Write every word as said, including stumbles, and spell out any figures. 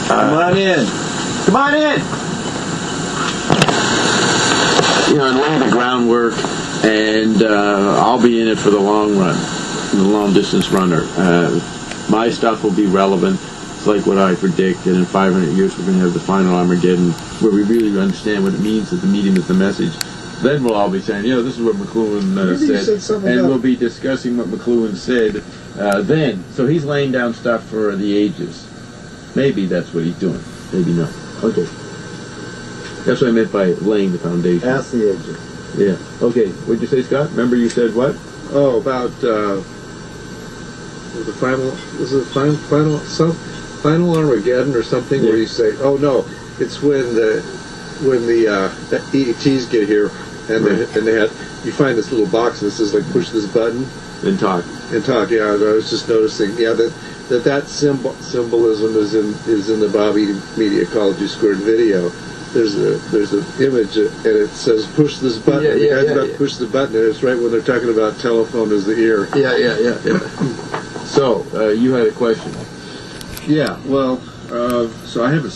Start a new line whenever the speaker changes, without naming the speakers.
Come on in. Come on in. You know, and lay the groundwork, and uh, I'll be in it for the long run, the long distance runner. Uh, my stuff will be relevant. It's like what I predict that in five hundred years we're going to have the final Armageddon, where we really understand what it means that the medium is the message. Then we'll all be saying, you know, this is what McLuhan uh, said,
said
and
about...
we'll be discussing what McLuhan said uh, then. So he's laying down stuff for the ages. Maybe that's what he's doing. Maybe not. Okay. That's what I meant by laying the foundation.
Ask the agent.
Yeah. Okay. What'd you say, Scott? Remember you said what?
Oh, about uh, the final. Was it final? Final? Some final Armageddon or something?
Yeah.
Where you say, "Oh no, it's when the when the uh, E Ts get here and
Right.
they and they had you find this little box and it says like push this button
Then talk.
and talk." Yeah, I was just noticing. Yeah, that that that symbol symbolism is in is in the Bobby Media Ecology Squared video. There's a there's an image and it says push this button.
Yeah,
and the
yeah,
guy's
yeah,
about
yeah.
to push the button, and it's right when they're talking about telephone as the ear.
Yeah, yeah, yeah, yeah.
So uh, you had a question.
Yeah, well, uh, so I have a